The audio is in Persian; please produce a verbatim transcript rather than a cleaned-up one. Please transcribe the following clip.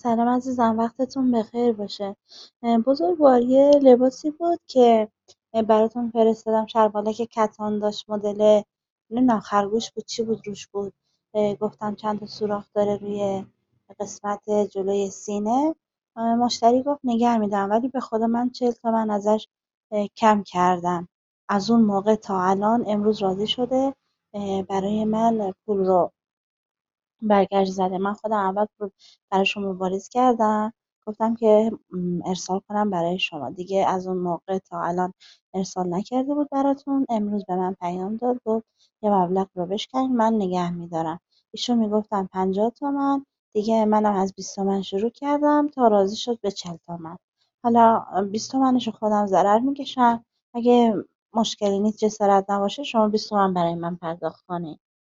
سلام عزیزم، وقتتون بخیر باشه. اه، بزرگوار یه لباسی بود که اه، براتون فرستادم. شلوارک که کتان داشت، مدل نمیدونم خرگوش بود چی بود روش بود. اه، گفتم چند تا سوراخ داره روی قسمت جلوی سینه. اه، مشتری گفت نگه میدارم، ولی به خدا من چهل تومن ازش اه، کم کردم. از اون موقع تا الان امروز راضی شده اه، برای من پول رو برگشت زده. من خودم اول رو براشون مبارز کردم، گفتم که م، ارسال کنم برای شما. دیگه از اون موقع تا الان ارسال نکرده بود براتون. امروز به من پیام داد، گفت یه مبلغ رو بشکنین من نگه میدارم. ایشون میگفتم پنجاه تومن، دیگه منم از بیست تومن شروع کردم تا راضی شد به چل تومن. حالا بیست تومنش رو خودم ضرر میکشم. اگه مشکلی نیست، جسارت نباشه، شما بیست تومن برای من پرداخت کنین.